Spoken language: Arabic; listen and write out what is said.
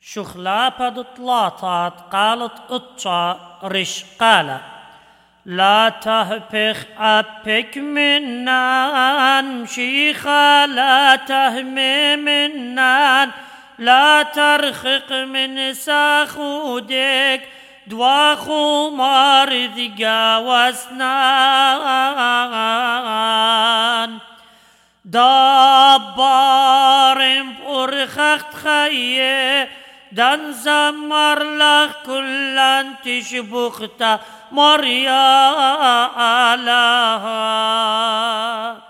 شخلابة طلاطات قالت اطشا رش قال لا تهبخ أبك منان شيخا لا تهمي منان لا ترخق من ساخودك دواخو مارد واسنان دابار برخخت خيه دن زمر لك كلن تشبخت مريا لها